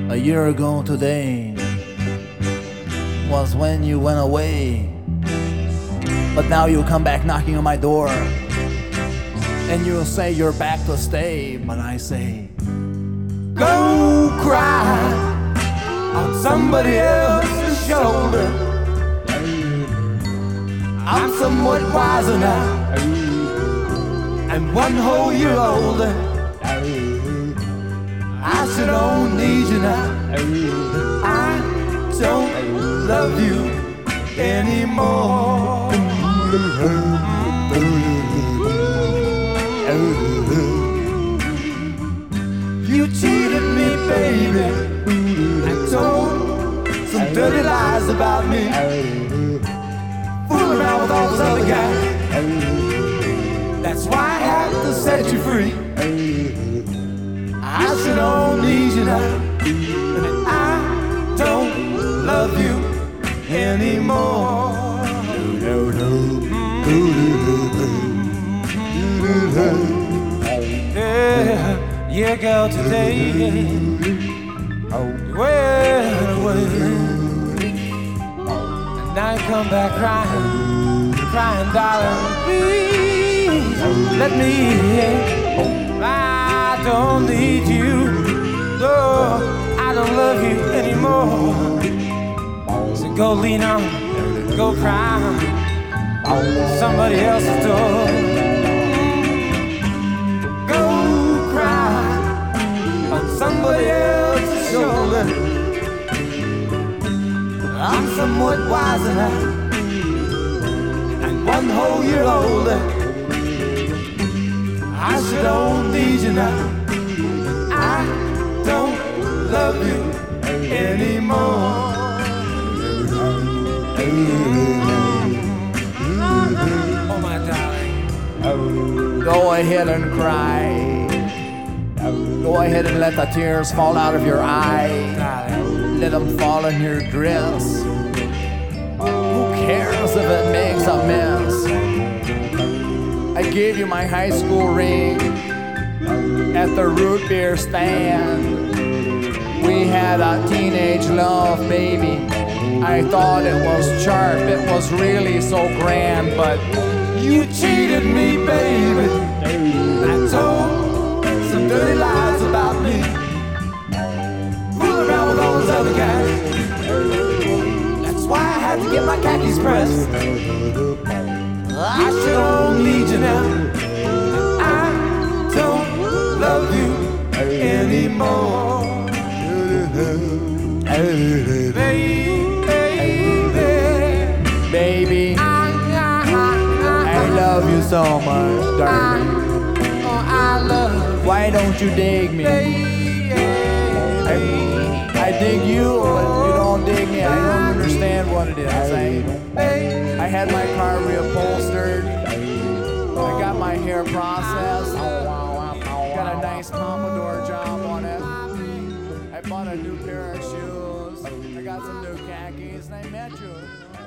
A year ago today was when you went away, but now you come back knocking on my door, and you'll say you're back to stay. But I say, go cry on somebody else's shoulder. I'm somewhat wiser now, and one whole year older. I sure don't need you now. I don't love you anymore. You cheated me, baby, and told some dirty lies about me, fooling around with all those other guys. That's why I have to set you free. I sure don't need you now, and I don't love you anymore. Yeah, girl, today you went away, and now you come back crying, darling, please let me in. I don't need you, no, I don't love you anymore. So go lean on, go cry on somebody else's door. Go cry on somebody else's shoulder. I'm somewhat wiser now, and one whole year older. I sure don't need you now. I don't love you anymore. Oh, my darling. Go ahead and cry. Go ahead and let the tears fall out of your eye. Let them fall in your dress. Who cares if it makes a mess? I gave you my high school ring at the root beer stand. We had a teenage love, baby. I thought it was sharp, it was really so grand, but you cheated me, baby. I told some dirty lies about me, fooling around with all those other guys. That's why I had to get my khakis pressed. I sure don't need you now. I don't love you anymore. Baby, I love you so much, darling. Why don't you dig me? I dig you, but you don't dig me. I don't understand what it is. I had my car reupholstered. I got my hair processed. Got a nice pompadour job on it. I bought a new pair of shoes. I got some new khakis, and I met you.